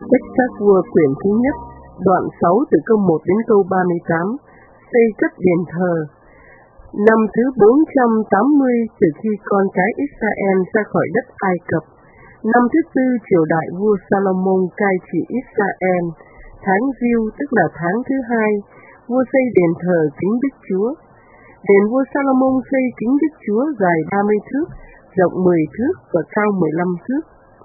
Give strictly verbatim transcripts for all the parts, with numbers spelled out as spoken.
Sách các vua quyển thứ nhất, đoạn sáu từ câu một đến câu ba mươi tám, xây cất đền thờ. Năm thứ bốn trăm tám mươi từ khi con cái Israel ra khỏi đất Ai Cập, năm thứ tư triều đại vua Salomon cai trị Israel, tháng Giêu tức là tháng thứ hai, vua xây đền thờ kính Đức Chúa. Đền vua Salomon xây kính Đức Chúa dài ba mươi thước, rộng mười thước và cao mười lăm thước.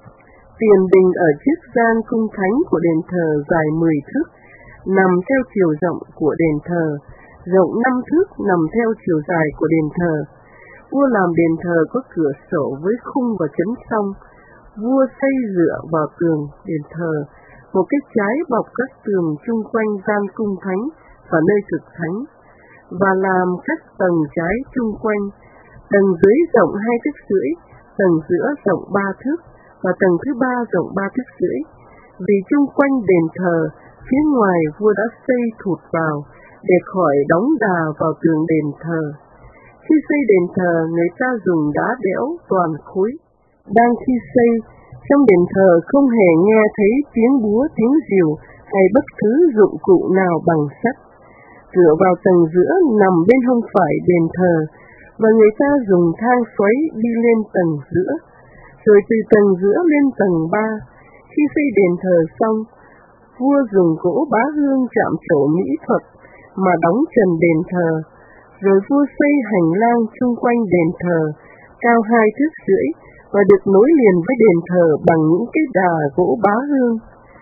Tiền đình ở trước gian cung thánh của đền thờ dài mười thước, nằm theo chiều rộng của đền thờ, rộng năm thước nằm theo chiều dài của đền thờ. Vua làm đền thờ có cửa sổ với khung và chấn song. Vua xây dựa vào tường đền thờ, một cái trái bọc các tường chung quanh gian cung thánh và nơi thực thánh, và làm các tầng trái chung quanh. Tầng dưới rộng hai thước rưỡi, tầng giữa rộng ba thước, và tầng thứ ba rộng ba thước rưỡi. Vì chung quanh đền thờ, phía ngoài vua đã xây thụt vào, để khỏi đóng đà vào tường đền thờ. Khi xây đền thờ, người ta dùng đá đẽo toàn khối. Đang khi xây, trong đền thờ không hề nghe thấy tiếng búa, tiếng rìu hay bất cứ dụng cụ nào bằng sắt. Dựa vào tầng giữa nằm bên hông phải đền thờ, và người ta dùng thang xoáy đi lên tầng giữa, rồi từ tầng giữa lên tầng ba. Khi xây đền thờ xong, vua dùng gỗ bá hương chạm trổ mỹ thuật mà đóng trần đền thờ, rồi vua xây hành lang chung quanh đền thờ, cao hai thước rưỡi, và được nối liền với đền thờ bằng những cái đà gỗ bá hương.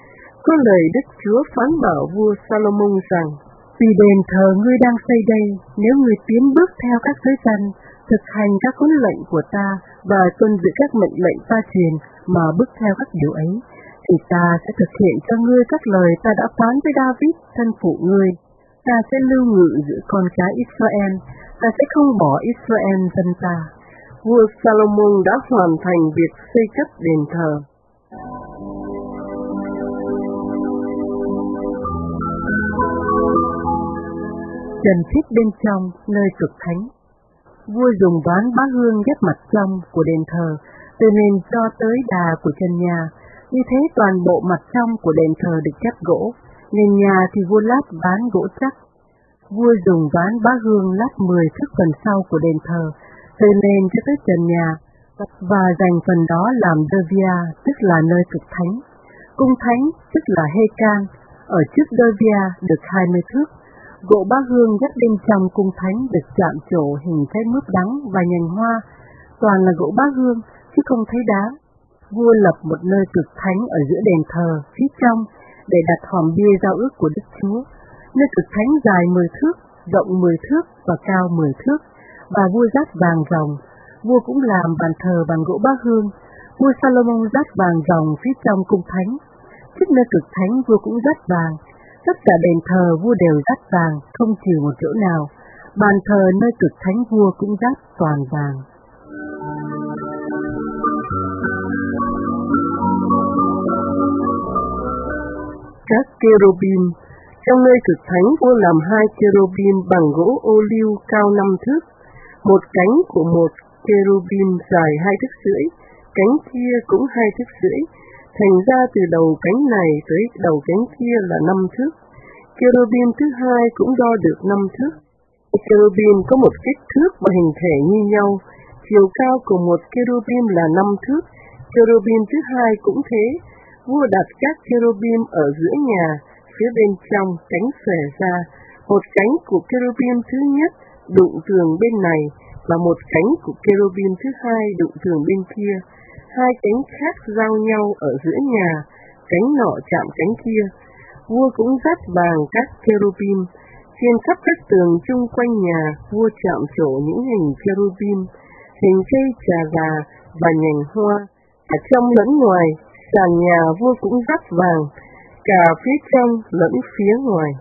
Có lời Đức Chúa phán bảo vua Salomon rằng: vì đền thờ ngươi đang xây đây, nếu ngươi tiến bước theo các giới dân, thực hành các huấn lệnh của ta và tuân giữ các mệnh lệnh ta truyền mà bước theo các điều ấy, thì ta sẽ thực hiện cho ngươi các lời ta đã phán với David thân phụ ngươi. Ta sẽ lưu ngự giữa con cái Israel, ta sẽ không bỏ Israel dân ta. Vua Salomon đã hoàn thành việc xây cất đền thờ. Trần thiết bên trong nơi cực thánh. Vua dùng ván bá hương ghép mặt trong của đền thờ từ nền cho tới đà của chân nhà. Như thế toàn bộ mặt trong của đền thờ được ghép gỗ, nền nhà thì vua lát ván gỗ chắc. Vua dùng ván bá hương lát mười thước phần sau của đền thờ từ nền cho tới trần nhà, và dành phần đó làm Dovia, tức là nơi cực thánh. Cung thánh tức là Hê-can ở trước Dovia được hai mươi thước. Gỗ bá hương ghép bên trong cung thánh được chạm trổ hình trái mướp đắng và nhành hoa, toàn là gỗ bá hương chứ không thấy đá. Vua lập một nơi cực thánh ở giữa đền thờ phía trong để đặt hòm bia giao ước của Đức Chúa. Nơi cực thánh dài mười thước, rộng mười thước và cao mười thước, và vua dát vàng ròng. Vua cũng làm bàn thờ bằng gỗ bá hương. Vua Salomon dát vàng ròng phía trong cung thánh. Trước nơi cực thánh vua cũng dát vàng. Tất cả đền thờ vua đều dát vàng, không trừ một chỗ nào. Bàn thờ nơi cực thánh vua cũng dát toàn vàng. Các cherubim. Trong nơi cực thánh vua làm hai cherubim bằng gỗ ô liu cao năm thước. Một cánh của một cherubim dài hai thước rưỡi, cánh kia cũng hai thước rưỡi. Thành ra từ đầu cánh này tới đầu cánh kia là năm thước. Cherubim thứ hai cũng đo được năm thước. Cherubim có một kích thước và hình thể như nhau. Chiều cao của một cherubim là năm thước. Cherubim thứ hai cũng thế. Vua đặt các cherubim ở giữa nhà, phía bên trong cánh xòe ra. Một cánh của cherubim thứ nhất đụng tường bên này, và một cánh của cherubim thứ hai đụng tường bên kia. Hai cánh khác giao nhau ở giữa nhà, cánh nọ chạm cánh kia. Vua cũng dát vàng các cherubim. Trên khắp các tường chung quanh nhà, vua chạm trổ những hình cherubim, hình cây trà gà và nhành hoa. Cả trong lẫn ngoài, sàn nhà vua cũng dát vàng, cả phía trong lẫn phía ngoài.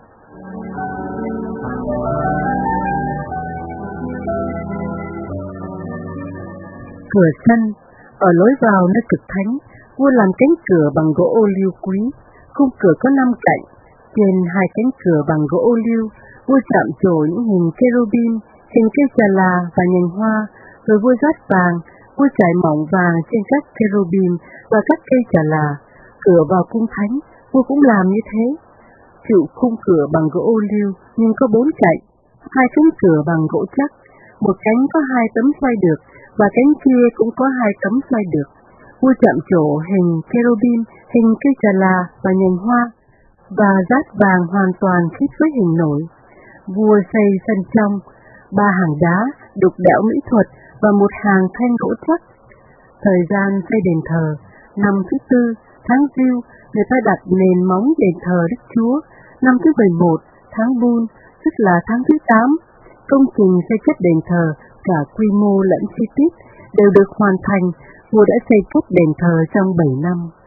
Cửa sân. Ở lối vào nơi cực thánh, vua làm cánh cửa bằng gỗ ô liu quý. Khung cửa có năm cạnh. Trên hai cánh cửa bằng gỗ ô liu, vua chạm trổ những hình cherubim, hình cây trà là và nhành hoa. Rồi vua dát vàng, vua trải mỏng vàng trên các cherubim và các cây trà là. cửa vào cung thánh, vua cũng làm như thế. Trụ khung cửa bằng gỗ ô liu nhưng có bốn cạnh, hai cánh cửa bằng gỗ chắc, một cánh có hai tấm xoay được và cánh kia cũng có hai tấm xoay được. Vua chạm trổ hình cherubim, hình cây trà là và nhành hoa, và dát vàng hoàn toàn khít với hình nổi. Vua xây sân trong, ba hàng đá, đục đẽo mỹ thuật và một hàng thanh gỗ chắc. Thời gian xây đền thờ, năm thứ tư, tháng Giêu, người ta đặt nền móng đền thờ Đức Chúa. Năm thứ mười một, tháng Bun, tức là tháng thứ tám, công trình xây cất đền thờ, cả quy mô lẫn chi tiết, đều được hoàn thành. Vua đã xây cất đền thờ trong bảy năm.